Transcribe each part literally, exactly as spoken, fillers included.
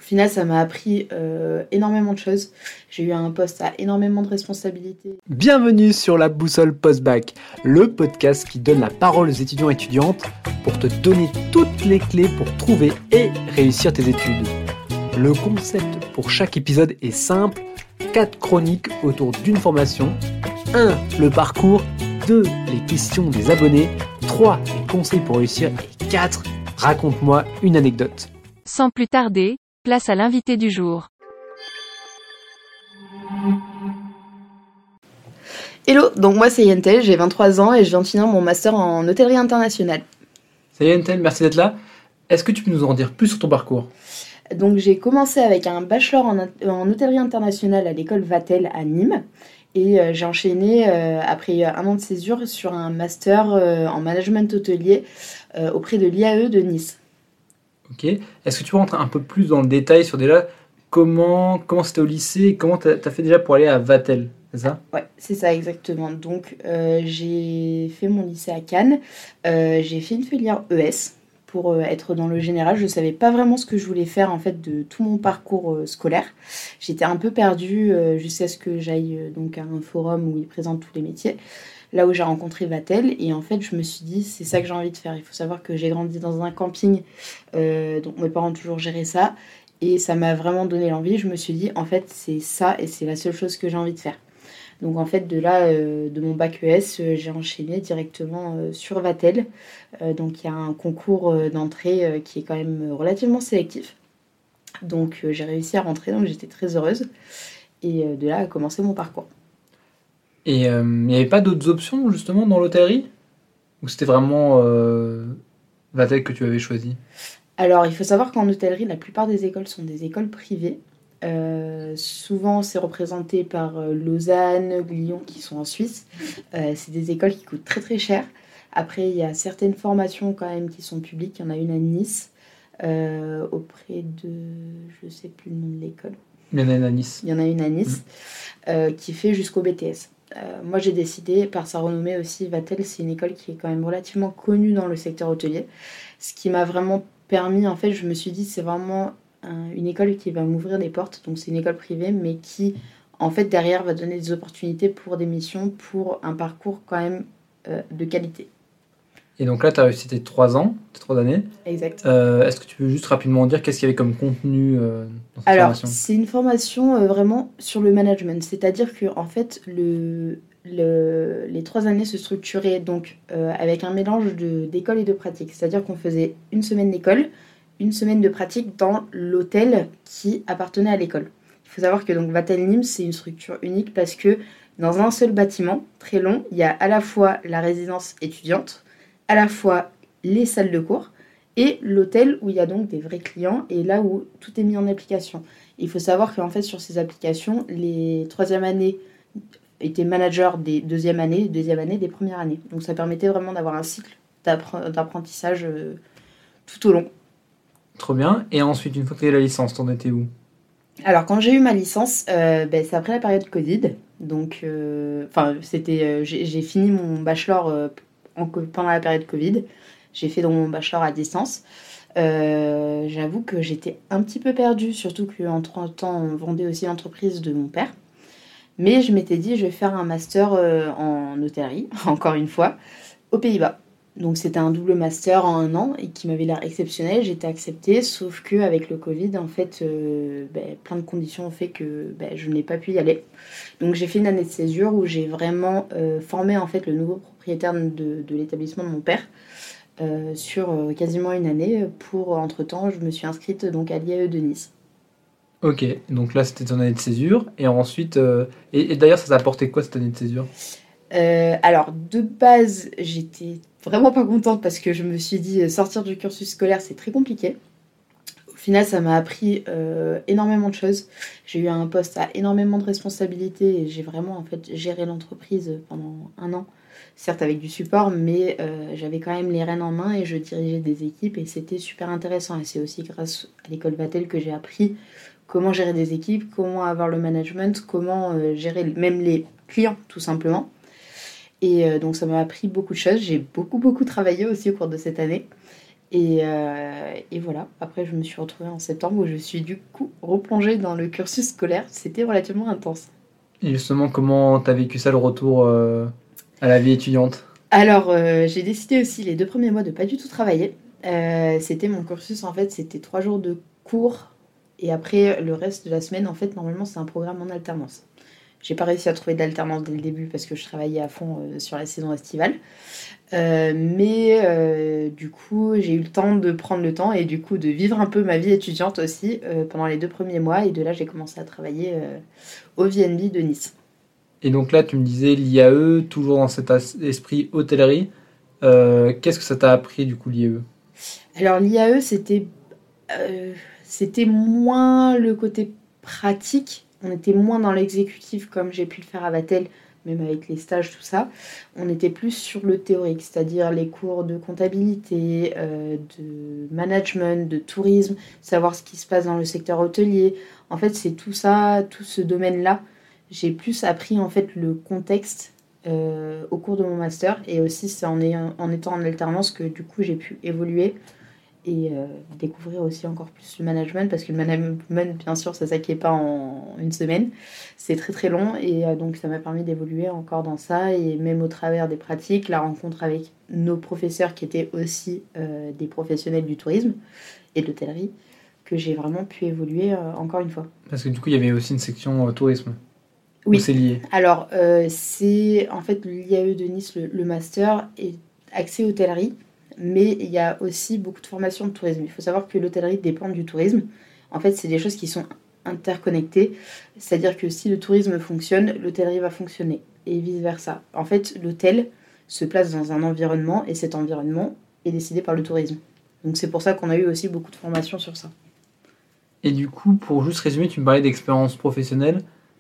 final, ça m'a appris euh, énormément de choses. J'ai eu un poste à énormément de responsabilités. Bienvenue sur la Boussole Post-Bac, le podcast qui donne la parole aux étudiants et étudiantes pour te donner toutes les clés pour trouver et réussir tes études. Le concept pour chaque épisode est simple, quatre chroniques autour d'une formation, un le parcours, deux les questions des abonnés, trois les conseils pour réussir et quatre raconte-moi une anecdote. Sans plus tarder, place à l'invité du jour. Hello, donc moi c'est Yentel, j'ai vingt-trois ans et je viens de finir mon master en hôtellerie internationale. Salut Yentel, merci d'être là. Est-ce que tu peux nous en dire plus sur ton parcours ? Donc j'ai commencé avec un bachelor en, en hôtellerie internationale à l'école Vatel à Nîmes. Et euh, j'ai enchaîné euh, après un an de césure sur un master euh, en management hôtelier euh, auprès de l'I A E de Nice. Ok. Est-ce que tu peux rentrer un peu plus dans le détail sur déjà comment, comment c'était au lycée et comment tu as fait déjà pour aller à Vatel, c'est ça ? Ouais, c'est ça exactement. Donc euh, j'ai fait mon lycée à Cannes, euh, j'ai fait une filière E S pour euh, être dans le général. Je ne savais pas vraiment ce que je voulais faire en fait de tout mon parcours euh, scolaire. J'étais un peu perdue euh, jusqu'à ce que j'aille euh, donc à un forum où ils présentent tous les métiers. Là où j'ai rencontré Vatel, et en fait je me suis dit c'est ça que j'ai envie de faire. Il faut savoir que j'ai grandi dans un camping, euh, donc mes parents ont toujours géré ça, et ça m'a vraiment donné l'envie. Je me suis dit en fait c'est ça et c'est la seule chose que j'ai envie de faire. Donc en fait de là, euh, de mon bac E S, euh, j'ai enchaîné directement euh, sur Vatel. Euh, donc il y a un concours euh, d'entrée euh, qui est quand même relativement sélectif. Donc euh, j'ai réussi à rentrer, donc j'étais très heureuse. Et euh, de là a commencé mon parcours. Et il euh, n'y avait pas d'autres options justement dans l'hôtellerie ? Ou c'était vraiment euh, Vatel que tu avais choisi ? Alors, il faut savoir qu'en hôtellerie, la plupart des écoles sont des écoles privées. Euh, souvent, c'est représenté par euh, Lausanne, Lyon, qui sont en Suisse. Euh, c'est des écoles qui coûtent très très cher. Après, il y a certaines formations quand même qui sont publiques. Il y en a une à Nice, euh, auprès de... je ne sais plus le nom de l'école. Il y en a une à Nice. Il y en a une à Nice, mmh. euh, qui fait jusqu'au B T S. Euh, moi, j'ai décidé, par sa renommée aussi, Vatel, c'est une école qui est quand même relativement connue dans le secteur hôtelier. Ce qui m'a vraiment permis, en fait, je me suis dit, c'est vraiment un, une école qui va m'ouvrir des portes. Donc, c'est une école privée, mais qui, en fait, derrière, va donner des opportunités pour des missions, pour un parcours quand même euh, de qualité. Et donc là, tu as réussi tes trois ans, tes trois années. Exact. Euh, est-ce que tu peux juste rapidement dire qu'est-ce qu'il y avait comme contenu euh, dans cette Alors, formation ? c'est une formation euh, vraiment sur le management. C'est-à-dire que, en fait, le, le, les trois années se structuraient donc euh, avec un mélange de, d'école et de pratique. C'est-à-dire qu'on faisait une semaine d'école, une semaine de pratique dans l'hôtel qui appartenait à l'école. Il faut savoir que donc Vatel Nîmes, c'est une structure unique parce que dans un seul bâtiment, très long, il y a à la fois la résidence étudiante, à la fois les salles de cours et l'hôtel où il y a donc des vrais clients et là où tout est mis en application. Il faut savoir qu'en fait sur ces applications, les troisième années étaient managers des deuxième années, deuxième année des premières années. Donc ça permettait vraiment d'avoir un cycle d'apprentissage euh, tout au long. Trop bien. Et ensuite, une fois que tu as eu la licence, t'en étais où ? Alors quand j'ai eu ma licence, euh, ben, c'est après la période Covid. Donc, euh, enfin, c'était, euh, j'ai, j'ai fini mon bachelor euh, en, pendant la période Covid. J'ai fait donc mon bachelor à distance. Euh, j'avoue que j'étais un petit peu perdue, surtout qu'entre temps, on vendait aussi l'entreprise de mon père. Mais je m'étais dit, je vais faire un master euh, en hôtellerie, encore une fois, aux Pays-Bas. Donc c'était un double master en un an et qui m'avait l'air exceptionnel. J'étais acceptée, sauf qu'avec le Covid, en fait, euh, ben, plein de conditions ont fait que ben, je n'ai pas pu y aller. Donc j'ai fait une année de césure où j'ai vraiment euh, formé en fait le nouveau propriétaire de, de l'établissement de mon père euh, sur euh, quasiment une année. Pour entre-temps, je me suis inscrite donc à l'I A E de Nice. Ok, donc là c'était ton année de césure. Et ensuite, euh, et, et d'ailleurs ça t'a apporté quoi cette année de césure ? Euh, alors, de base, j'étais vraiment pas contente parce que je me suis dit sortir du cursus scolaire, c'est très compliqué. Au final, ça m'a appris euh, énormément de choses. J'ai eu un poste à énormément de responsabilités et j'ai vraiment en fait géré l'entreprise pendant un an. Certes avec du support, mais euh, j'avais quand même les rênes en main et je dirigeais des équipes et c'était super intéressant. Et c'est aussi grâce à l'école Vatel que j'ai appris comment gérer des équipes, comment avoir le management, comment euh, gérer même les clients tout simplement. Et euh, donc ça m'a appris beaucoup de choses. J'ai beaucoup beaucoup travaillé aussi au cours de cette année. Et, euh, et voilà, après je me suis retrouvée en septembre où je suis du coup replongée dans le cursus scolaire. C'était relativement intense. Et justement, comment t'as vécu ça, le retour euh, à la vie étudiante? Alors, euh, j'ai décidé aussi les deux premiers mois de pas du tout travailler. Euh, c'était mon cursus, en fait, c'était trois jours de cours. Et après, le reste de la semaine, en fait, normalement, c'est un programme en alternance. J'ai pas réussi à trouver d'alternance dès le début parce que je travaillais à fond euh, sur la saison estivale. Euh, mais euh, du coup, j'ai eu le temps de prendre le temps et du coup de vivre un peu ma vie étudiante aussi euh, pendant les deux premiers mois. Et de là, j'ai commencé à travailler euh, au V N B de Nice. Et donc là, tu me disais l'I A E, toujours dans cet as- esprit hôtellerie. Euh, qu'est-ce que ça t'a appris, du coup, l'I A E? Alors l'I A E, c'était, euh, c'était moins le côté pratique. On était moins dans l'exécutif comme j'ai pu le faire à Vatel, même avec les stages, tout ça. On était plus sur le théorique, c'est-à-dire les cours de comptabilité, euh, de management, de tourisme, savoir ce qui se passe dans le secteur hôtelier. En fait, c'est tout ça, tout ce domaine-là. J'ai plus appris en fait le contexte euh, au cours de mon master et aussi c'est en, ayant- en étant en alternance que du coup j'ai pu évoluer et euh, découvrir aussi encore plus le management parce que le management bien sûr ça s'acquiert pas en une semaine, c'est très très long et euh, donc ça m'a permis d'évoluer encore dans ça et même au travers des pratiques, la rencontre avec nos professeurs qui étaient aussi euh, des professionnels du tourisme et de l'hôtellerie que j'ai vraiment pu évoluer euh, encore une fois. Parce que du coup, il y avait aussi une section euh, tourisme. Oui. Où c'est lié? Alors, euh, c'est en fait l'I A E de Nice, le, le master est axé hôtellerie, mais il y a aussi beaucoup de formations de tourisme. Il faut savoir que l'hôtellerie dépend du tourisme. En fait, c'est des choses qui sont interconnectées, c'est-à-dire que si le tourisme fonctionne, l'hôtellerie va fonctionner et vice-versa. En fait, l'hôtel se place dans un environnement et cet environnement est décidé par le tourisme. Donc c'est pour ça qu'on a eu aussi beaucoup de formations sur ça. Et du coup, pour juste résumer, tu me parlais d'expérience professionnelle.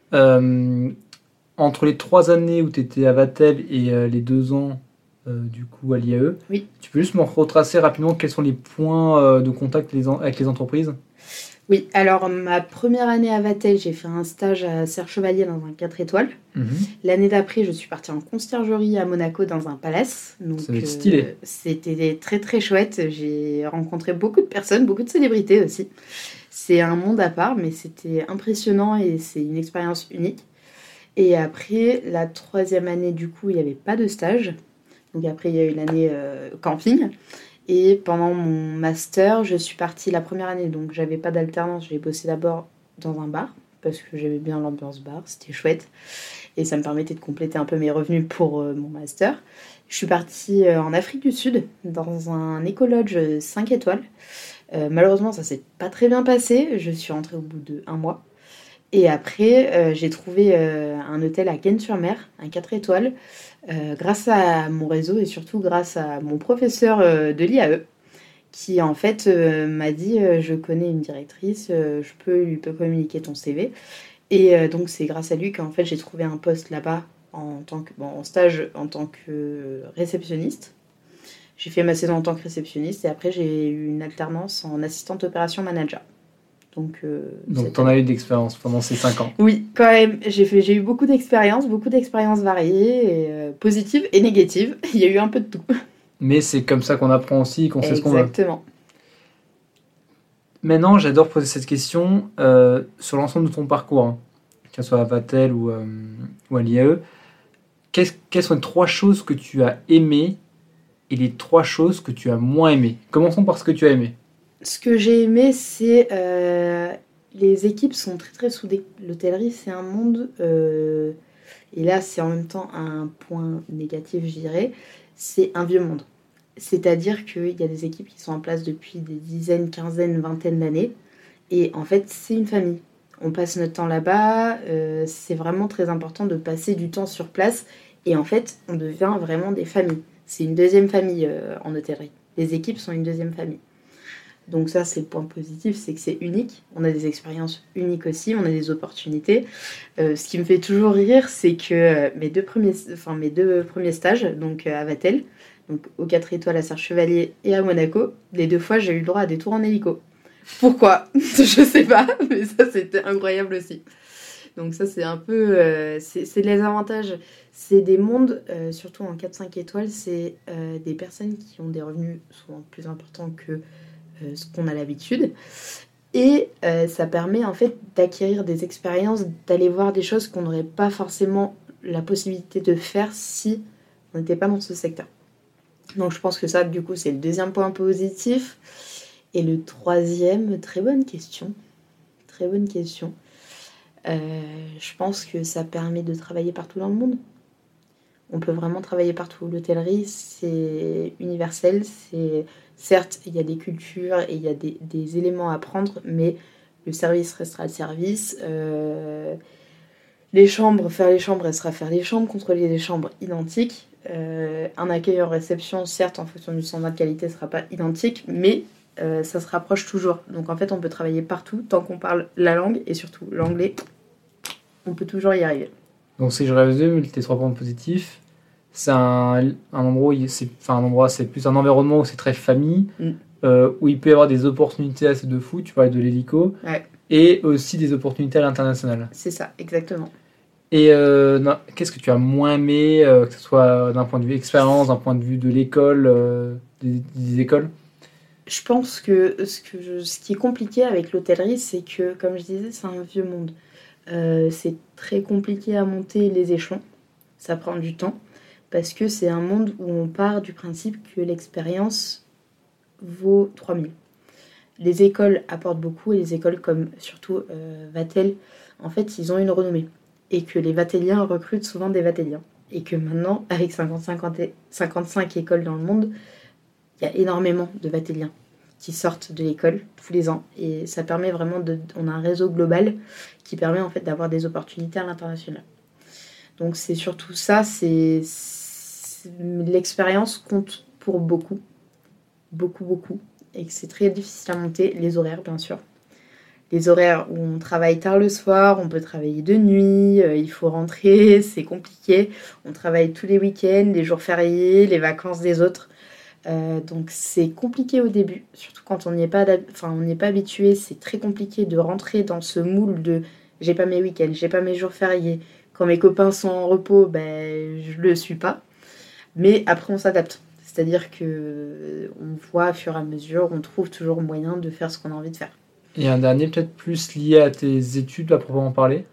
Euh, entre les trois années où tu étais à Vatel et euh, les deux ans euh, du coup à l'I A E, Oui. Tu peux juste me retracer rapidement quels sont les points euh, de contact les en- avec les entreprises? Oui, alors ma première année à Vatel, j'ai fait un stage à Serre Chevalier dans un quatre étoiles. Mhm. L'année d'après, je suis partie en conciergerie à Monaco dans un palace. Donc, Ça va être stylé. euh, c'était très très chouette. J'ai rencontré beaucoup de personnes, beaucoup de célébrités aussi. C'est un monde à part, mais c'était impressionnant et c'est une expérience unique. Et après, la troisième année, du coup, il n'y avait pas de stage. Donc après, il y a eu l'année euh, camping. Et pendant mon master, je suis partie la première année. Donc j'avais pas d'alternance. J'ai bossé d'abord dans un bar parce que j'aimais bien l'ambiance bar. C'était chouette. Et ça me permettait de compléter un peu mes revenus pour euh, mon master. Je suis partie euh, en Afrique du Sud dans un écolodge cinq étoiles. Euh, malheureusement, ça s'est pas très bien passé. Je suis rentrée au bout d'un mois. Et après, euh, j'ai trouvé euh, un hôtel à Cannes-sur-Mer, un quatre étoiles, euh, grâce à mon réseau et surtout grâce à mon professeur euh, de l'I A E, qui en fait euh, m'a dit euh, je connais une directrice, euh, je peux lui peux communiquer ton C V. Et euh, donc c'est grâce à lui qu'en fait j'ai trouvé un poste là-bas en tant que bon, en stage en tant que réceptionniste. J'ai fait ma saison en tant que réceptionniste et après j'ai eu une alternance en assistante opération manager. Donc, euh, Donc tu en as eu d'expérience pendant ces cinq ans. Oui, quand même. J'ai fait, j'ai eu beaucoup d'expériences, beaucoup d'expériences variées, et, euh, positives et négatives. Il y a eu un peu de tout. Mais c'est comme ça qu'on apprend aussi, qu'on sait ce qu'on veut. Exactement. Maintenant, j'adore poser cette question euh, sur l'ensemble de ton parcours, hein, que ce soit à Vatel ou, euh, ou à l'I A E. Qu'est-ce- quelles sont les trois choses que tu as aimées et les trois choses que tu as moins aimées? Commençons par ce que tu as aimé. Ce que j'ai aimé, c'est euh, les équipes sont très très soudées. L'hôtellerie, c'est un monde, euh, et là c'est en même temps un point négatif, je dirais, c'est un vieux monde. C'est-à-dire qu'il y a des équipes qui sont en place depuis des dizaines, quinzaines, vingtaines d'années, et en fait c'est une famille. On passe notre temps là-bas, euh, c'est vraiment très important de passer du temps sur place, et en fait on devient vraiment des familles. C'est une deuxième famille euh, en hôtellerie. Les équipes sont une deuxième famille. Donc ça, c'est le point positif, c'est que c'est unique. On a des expériences uniques aussi, on a des opportunités. Euh, ce qui me fait toujours rire, c'est que euh, mes, deux premiers, enfin, mes deux premiers stages, donc euh, à Vatel, donc aux quatre étoiles à Serre Chevalier et à Monaco, les deux fois, j'ai eu le droit à des tours en hélico. Pourquoi? Je sais pas, mais ça, c'était incroyable aussi. Donc ça, c'est un peu... Euh, c'est, c'est les avantages. C'est des mondes, euh, surtout en quatre cinq étoiles, c'est euh, des personnes qui ont des revenus souvent plus importants que euh, ce qu'on a l'habitude. Et euh, ça permet en fait d'acquérir des expériences, d'aller voir des choses qu'on n'aurait pas forcément la possibilité de faire si on n'était pas dans ce secteur. Donc je pense que ça, du coup, c'est le deuxième point positif. Et le troisième, très bonne question. Très bonne question. Euh, je pense que ça permet de travailler partout dans le monde. On peut vraiment travailler partout. L'hôtellerie, c'est universel. C'est... Certes, il y a des cultures et il y a des, des éléments à prendre, mais le service restera le service. Euh, les chambres, faire les chambres, restera faire les chambres, contrôler les chambres identiques. Euh, un accueil en réception, certes, en fonction du standard de qualité, ne sera pas identique, mais euh, ça se rapproche toujours. Donc en fait, on peut travailler partout tant qu'on parle la langue et surtout l'anglais. On peut toujours y arriver. Donc si je résume tes trois points positifs, c'est un, un endroit, où c'est, enfin un endroit, c'est plus un environnement où c'est très famille, mm. euh, où il peut y avoir des opportunités assez de fou. Tu parlais de l'hélico, ouais. Et aussi des opportunités à l'international. C'est ça, exactement. Et euh, non, qu'est-ce que tu as moins aimé, euh, que ce soit d'un point de vue expérience, d'un point de vue de l'école, euh, des, des écoles? Je pense que ce, que je, ce qui est compliqué avec l'hôtellerie, c'est que, comme je disais, c'est un vieux monde. Euh, c'est très compliqué à monter les échelons. Ça prend du temps. Parce que c'est un monde où on part du principe que l'expérience vaut trois mille. Les écoles apportent beaucoup, et les écoles comme surtout euh, Vatel, en fait, ils ont une renommée. Et que les Vatéliens recrutent souvent des Vatéliens. Et que maintenant, avec cinquante-cinq écoles dans le monde, il y a énormément de Vatéliens qui sortent de l'école tous les ans. Et ça permet vraiment de... On a un réseau global qui permet en fait d'avoir des opportunités à l'international. Donc c'est surtout ça, c'est... L'expérience compte pour beaucoup, beaucoup, beaucoup, et que c'est très difficile à monter. Les horaires, bien sûr. Les horaires où on travaille tard le soir, on peut travailler de nuit, euh, il faut rentrer, c'est compliqué. On travaille tous les week-ends, les jours fériés, les vacances des autres. Euh, donc c'est compliqué au début, surtout quand on n'y est pas, enfin, on n'y est pas habitué. C'est très compliqué de rentrer dans ce moule de « j'ai pas mes week-ends, j'ai pas mes jours fériés ». Quand mes copains sont en repos, ben, je le suis pas. Mais après, on s'adapte. C'est-à-dire qu'on voit, au fur et à mesure, on trouve toujours moyen de faire ce qu'on a envie de faire. Et un dernier, peut-être plus lié à tes études, à proprement parler?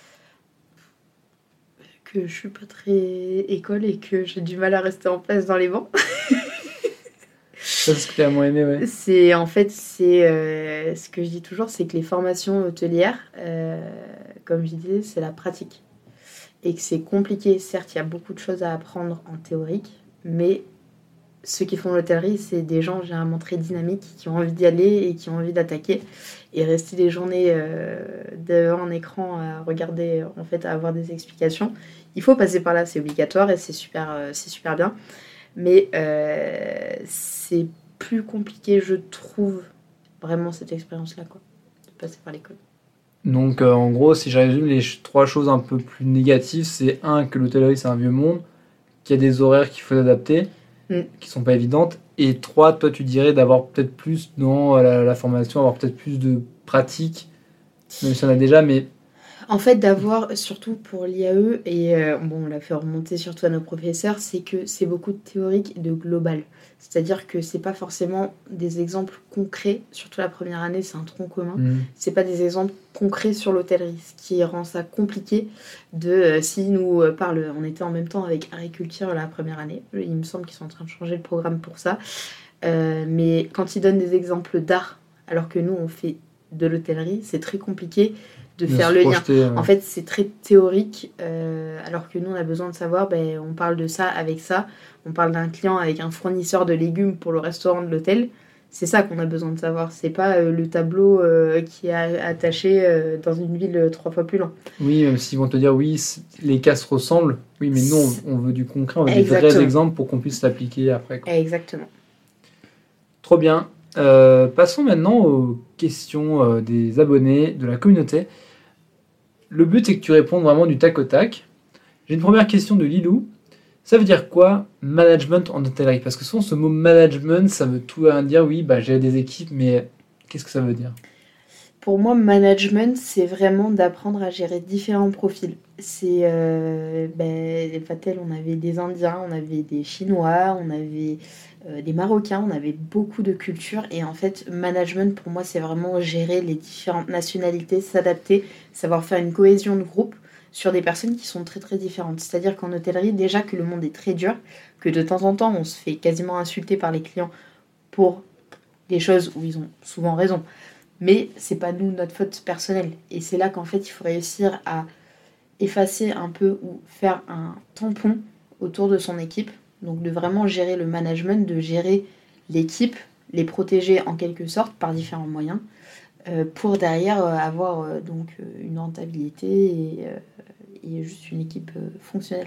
Que je suis pas très école et que j'ai du mal à rester en place dans les bancs. Ça, c'est ce que tu as moins aimé, ouais. C'est, en fait, c'est, euh, ce que je dis toujours, c'est que les formations hôtelières, euh, comme je disais, c'est la pratique. Et que c'est compliqué. Certes, il y a beaucoup de choses à apprendre en théorique, mais ceux qui font l'hôtellerie, c'est des gens généralement très dynamiques, qui ont envie d'y aller et qui ont envie d'attaquer. Et rester des journées euh, devant un écran à regarder, en fait, à avoir des explications. Il faut passer par là, c'est obligatoire et c'est super, euh, c'est super bien. Mais euh, c'est plus compliqué, je trouve, vraiment cette expérience-là, quoi, de passer par l'école. Donc, euh, en gros, si je résume les ch- trois choses un peu plus négatives, c'est un, que l'hôtellerie, c'est un vieux monde, qu'il y a des horaires qu'il faut adapter, mm. qui sont pas évidentes, et trois, toi, tu dirais d'avoir peut-être plus dans la, la formation, avoir peut-être plus de pratique, même si on a déjà, mais... En fait, d'avoir, surtout pour l'I A E, et euh, bon, on l'a fait remonter surtout à nos professeurs, c'est que c'est beaucoup de théorique et de global. C'est-à-dire que c'est pas forcément des exemples concrets, surtout la première année, c'est un tronc commun. Mmh. C'est pas des exemples concrets sur l'hôtellerie, ce qui rend ça compliqué de... Euh, si nous euh, parle, on était en même temps avec agriculture la première année, il me semble qu'ils sont en train de changer le programme pour ça, euh, mais quand ils donnent des exemples d'art, alors que nous, on fait de l'hôtellerie, c'est très compliqué de, de faire le projeter, lien. Ouais. En fait, c'est très théorique, euh, alors que nous, on a besoin de savoir, ben, on parle de ça avec ça, on parle d'un client avec un fournisseur de légumes pour le restaurant de l'hôtel. C'est ça qu'on a besoin de savoir. C'est pas euh, le tableau euh, qui est attaché euh, dans une ville euh, trois fois plus lent. Oui, même s'ils vont te dire, oui, les cas se ressemblent. Oui, mais non, on veut du concret, on veut Exactement. Des vrais exemples pour qu'on puisse l'appliquer après, quoi. Exactement. Trop bien. Euh, passons maintenant aux questions euh, des abonnés, de la communauté. Le but, c'est que tu répondes vraiment du tac au tac. J'ai une première question de Lilou. Ça veut dire quoi, management en hôtellerie? Parce que souvent, ce mot management, ça veut tout dire. Oui, bah, j'ai des équipes, mais qu'est-ce que ça veut dire? Pour moi, management, c'est vraiment d'apprendre à gérer différents profils. C'est, euh, ben, Vatel, on avait des Indiens, on avait des Chinois, on avait euh, des Marocains, on avait beaucoup de cultures. Et en fait, management, pour moi, c'est vraiment gérer les différentes nationalités, s'adapter, savoir faire une cohésion de groupe sur des personnes qui sont très très différentes. C'est-à-dire qu'en hôtellerie, déjà que le monde est très dur, que de temps en temps, on se fait quasiment insulter par les clients pour des choses où ils ont souvent raison. Mais c'est pas nous, notre faute personnelle. Et c'est là qu'en fait, il faut réussir à effacer un peu ou faire un tampon autour de son équipe. Donc de vraiment gérer le management, de gérer l'équipe, les protéger en quelque sorte par différents moyens, euh, pour derrière euh, avoir euh, donc euh, une rentabilité et, euh, et juste une équipe euh, fonctionnelle.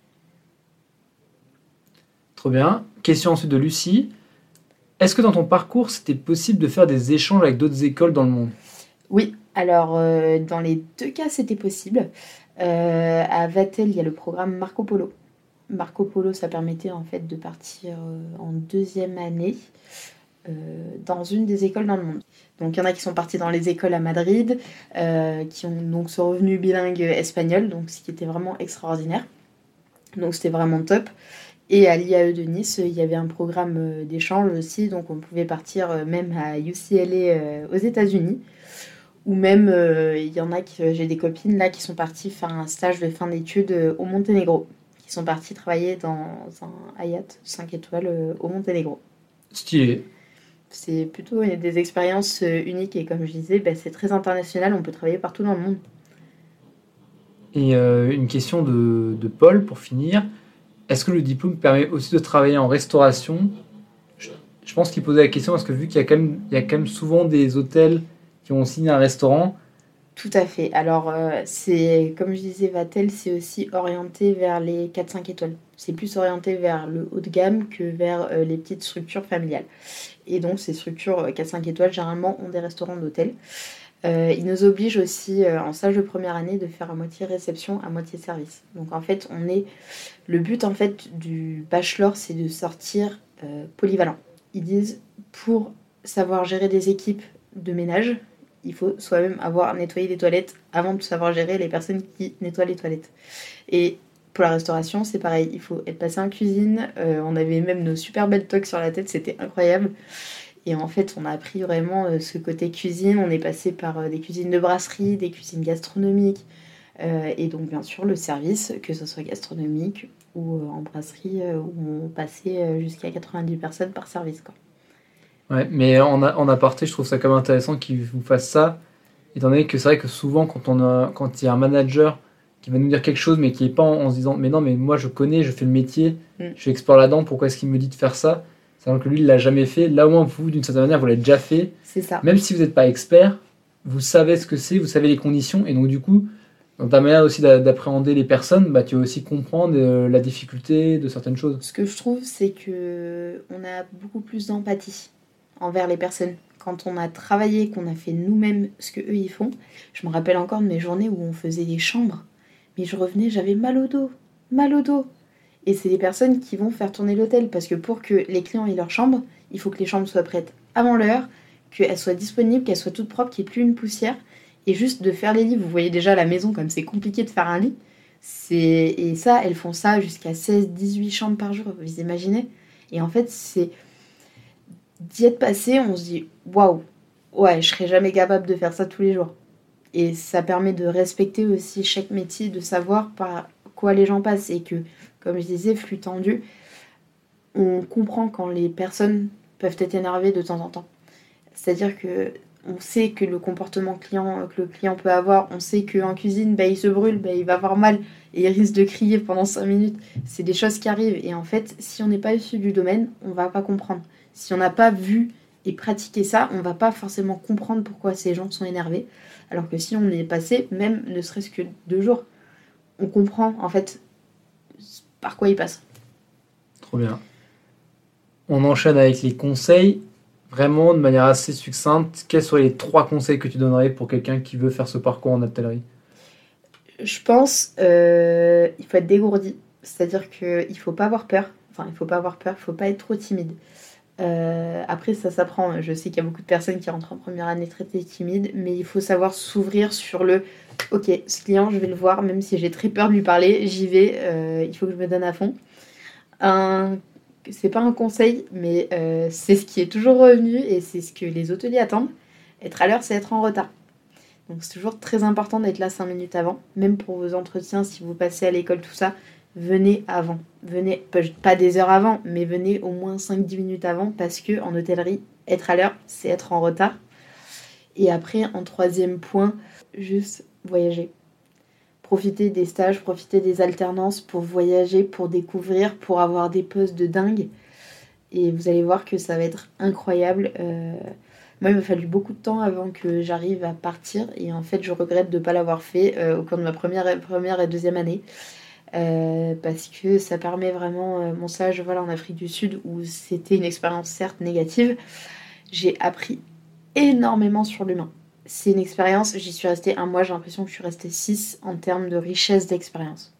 Trop bien. Question ensuite de Lucie. Est-ce que dans ton parcours, c'était possible de faire des échanges avec d'autres écoles dans le monde ? Oui, alors euh, dans les deux cas, c'était possible. Euh, à Vatel, il y a le programme Marco Polo. Marco Polo, ça permettait en fait de partir euh, en deuxième année euh, dans une des écoles dans le monde. Donc il y en a qui sont partis dans les écoles à Madrid, euh, qui ont donc sont revenus bilingues espagnols, donc ce qui était vraiment extraordinaire. Donc c'était vraiment top. Et à l'I A E de Nice, il y avait un programme d'échange aussi, donc on pouvait partir même à U C L A aux États-Unis. Ou même, euh, il y en a qui, j'ai des copines là qui sont parties faire un stage de fin d'études au Monténégro, qui sont parties travailler dans un Hyatt cinq étoiles au Monténégro. Stylé. C'est plutôt des expériences uniques et comme je disais, bah, c'est très international, on peut travailler partout dans le monde. Et euh, une question de, de Paul pour finir. Est-ce que le diplôme permet aussi de travailler en restauration ? je, je pense qu'il posait la question parce que vu qu'il y a quand même, il y a quand même souvent des hôtels qui ont aussi un restaurant. Tout à fait. Alors, euh, c'est comme je disais, Vatel, c'est aussi orienté vers les quatre cinq étoiles. C'est plus orienté vers le haut de gamme que vers euh, les petites structures familiales. Et donc, ces structures quatre cinq étoiles, généralement, ont des restaurants d'hôtel. Euh, ils nous obligent aussi, euh, en stage de première année, de faire à moitié réception, à moitié service. Donc, en fait, on est... Le but, en fait, du bachelor, c'est de sortir euh, polyvalent. Ils disent, pour savoir gérer des équipes de ménage, il faut soi-même avoir nettoyé les toilettes avant de savoir gérer les personnes qui nettoient les toilettes. Et pour la restauration, c'est pareil. Il faut être passé en cuisine. Euh, on avait même nos super belles toques sur la tête. C'était incroyable. Et en fait, on a appris vraiment euh, ce côté cuisine. On est passé par euh, des cuisines de brasserie, des cuisines gastronomiques. Euh, et donc, bien sûr, le service, que ce soit gastronomique ou euh, en brasserie, euh, où on passait euh, jusqu'à quatre-vingt-dix personnes par service, quoi. Ouais, mais en, a- en aparté, je trouve ça quand même intéressant qu'ils vous fassent ça, étant donné que c'est vrai que souvent, quand on a, quand il y a un manager qui va nous dire quelque chose, mais qui est pas en, en se disant, mais non, mais moi je connais, je fais le métier, Mm. je suis expert là-dedans, pourquoi est-ce qu'il me dit de faire ça? Sachant que lui, il l'a jamais fait. Là, au moins, vous, d'une certaine manière, vous l'avez déjà fait. C'est ça. Même si vous n'êtes pas expert, vous savez ce que c'est, vous savez les conditions, et donc du coup, dans ta manière aussi d'a- d'appréhender les personnes, bah, tu vas aussi comprendre euh, la difficulté de certaines choses. Ce que je trouve, c'est que on a beaucoup plus d'empathie envers les personnes. Quand on a travaillé, qu'on a fait nous-mêmes ce que eux ils font, je me rappelle encore de mes journées où on faisait des chambres, mais je revenais, j'avais mal au dos, mal au dos. Et c'est des personnes qui vont faire tourner l'hôtel parce que pour que les clients aient leur chambre, il faut que les chambres soient prêtes avant l'heure, qu'elles soient disponibles, qu'elles soient toutes propres, qu'il n'y ait plus une poussière. Et juste de faire les lits, vous voyez déjà à la maison comme c'est compliqué de faire un lit. C'est... Et ça, elles font ça jusqu'à seize dix-huit chambres par jour, vous imaginez? Et en fait, c'est d'y être passé, on se dit waouh, ouais, je serais jamais capable de faire ça tous les jours. Et ça permet de respecter aussi chaque métier, de savoir par quoi les gens passent. Et que, comme je disais, flux tendu, on comprend quand les personnes peuvent être énervées de temps en temps. C'est-à-dire que on sait que le comportement client que le client peut avoir, on sait qu'en cuisine, bah, il se brûle, bah, il va avoir mal et il risque de crier pendant cinq minutes. C'est des choses qui arrivent. Et en fait, si on n'est pas issu du domaine, on va pas comprendre. Si on n'a pas vu et pratiqué ça, on va pas forcément comprendre pourquoi ces gens sont énervés. Alors que si on est passé, même ne serait-ce que deux jours, on comprend en fait par quoi ils passent. Trop bien. On enchaîne avec les conseils. Vraiment, de manière assez succincte, quels seraient les trois conseils que tu donnerais pour quelqu'un qui veut faire ce parcours en hôtellerie? Je pense euh, il faut être dégourdi. C'est-à-dire qu'il ne faut pas avoir peur. Enfin, il ne faut pas avoir peur, il ne faut pas être trop timide. Euh, après, ça s'apprend. Je sais qu'il y a beaucoup de personnes qui rentrent en première année très timides, mais il faut savoir s'ouvrir sur le « Ok, ce client, je vais le voir, même si j'ai très peur de lui parler, j'y vais, euh, il faut que je me donne à fond. » Un... C'est pas un conseil, mais euh, c'est ce qui est toujours revenu et c'est ce que les hôteliers attendent. Être à l'heure, c'est être en retard. Donc c'est toujours très important d'être là cinq minutes avant, même pour vos entretiens, si vous passez à l'école, tout ça. Venez avant, venez, pas des heures avant, mais venez au moins cinq dix minutes avant, parce que en hôtellerie, être à l'heure, c'est être en retard. Et après, en troisième point, juste voyager. Profitez des stages, profitez des alternances pour voyager, pour découvrir, pour avoir des postes de dingue. Et vous allez voir que ça va être incroyable. Euh, moi, il m'a fallu beaucoup de temps avant que j'arrive à partir, et en fait, je regrette de ne pas l'avoir fait euh, au cours de ma première, première et deuxième année. Euh, parce que ça permet vraiment euh, mon stage voilà, en Afrique du Sud où c'était une expérience certes négative, j'ai appris énormément sur l'humain. C'est une expérience, j'y suis restée un mois, j'ai l'impression que je suis restée six en termes de richesse d'expérience.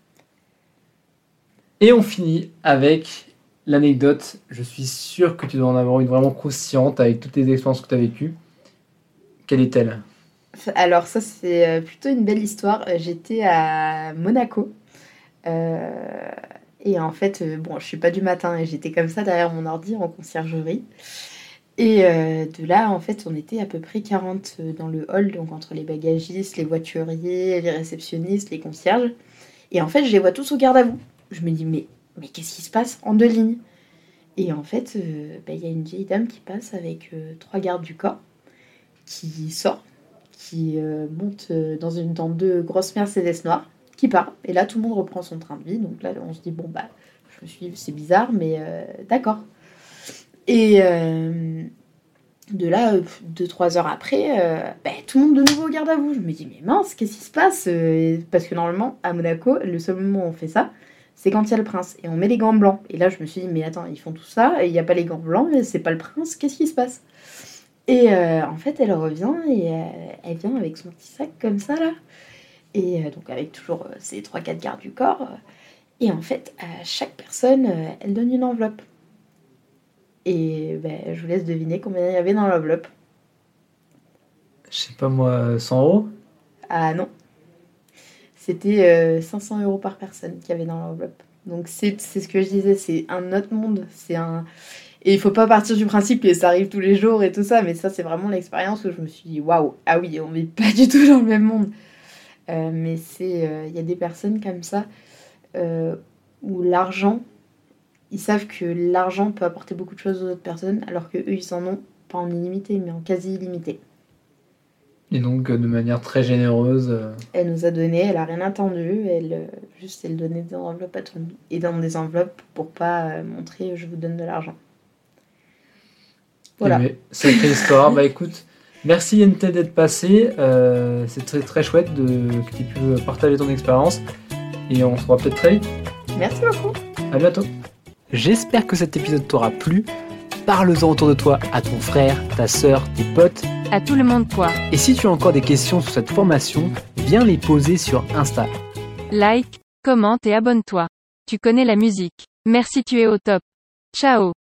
Et on finit avec l'anecdote. Je suis sûr que tu dois en avoir une vraiment croustillante avec toutes les expériences que tu as vécues. Quelle est-elle ? Alors ça c'est plutôt une belle histoire. J'étais à Monaco. Euh, et en fait, euh, bon, je suis pas du matin et j'étais comme ça derrière mon ordi en conciergerie. Et euh, de là, en fait, on était à peu près quarante dans le hall, donc entre les bagagistes, les voituriers, les réceptionnistes, les concierges. Et en fait, je les vois tous au garde à vous. Je me dis, mais, mais qu'est-ce qui se passe en deux lignes ? Et en fait, il euh, bah, y a une vieille dame qui passe avec euh, trois gardes du corps, qui sort, qui euh, monte euh, dans une dans deux grosses Mercedes noires, qui part. Et là, tout le monde reprend son train de vie. Donc là, on se dit, bon, bah, je me suis dit, c'est bizarre, mais euh, d'accord. Et euh, de là, euh, deux, trois heures après, euh, bah, tout le monde de nouveau au garde à vous. Je me dis, mais mince, qu'est-ce qui se passe ? Parce que normalement, à Monaco, le seul moment où on fait ça, c'est quand il y a le prince. Et on met les gants blancs. Et là, je me suis dit, mais attends, ils font tout ça, et il n'y a pas les gants blancs, mais c'est pas le prince, qu'est-ce qui se passe ? Et euh, en fait, elle revient, et euh, elle vient avec son petit sac comme ça, là. Et euh, donc avec toujours euh, ces trois quatre gardes du corps. Euh, et en fait, à chaque personne, euh, elle donne une enveloppe. Et ben, je vous laisse deviner combien il y avait dans l'enveloppe. Je sais pas moi, cent euros ? Ah non. C'était euh, cinq cents euros par personne qu'il y avait dans l'enveloppe. Donc c'est, c'est ce que je disais, c'est un autre monde. C'est un... Et il faut pas partir du principe que ça arrive tous les jours et tout ça, mais ça c'est vraiment l'expérience où je me suis dit, waouh, ah oui, on vit pas du tout dans le même monde. Euh, mais c'est, il euh, y a des personnes comme ça euh, où l'argent, ils savent que l'argent peut apporter beaucoup de choses aux autres personnes, alors que eux ils en ont pas en illimité, mais en quasi illimité. Et donc de manière très généreuse. Euh... Elle nous a donné, elle a rien attendu, elle euh, juste elle donnait des enveloppes à tout le monde et dans des enveloppes pour pas euh, montrer je vous donne de l'argent. Voilà. Mais, sacrée histoire. Bah écoute. Merci Yente d'être passé, euh, c'est très, très chouette de, que tu aies pu partager ton expérience et on se revoit peut-être très vite. Merci beaucoup. À bientôt. J'espère que cet épisode t'aura plu. Parle-en autour de toi à ton frère, ta sœur, tes potes. À tout le monde quoi. Et si tu as encore des questions sur cette formation, viens les poser sur Insta. Like, commente et abonne-toi. Tu connais la musique. Merci, tu es au top. Ciao.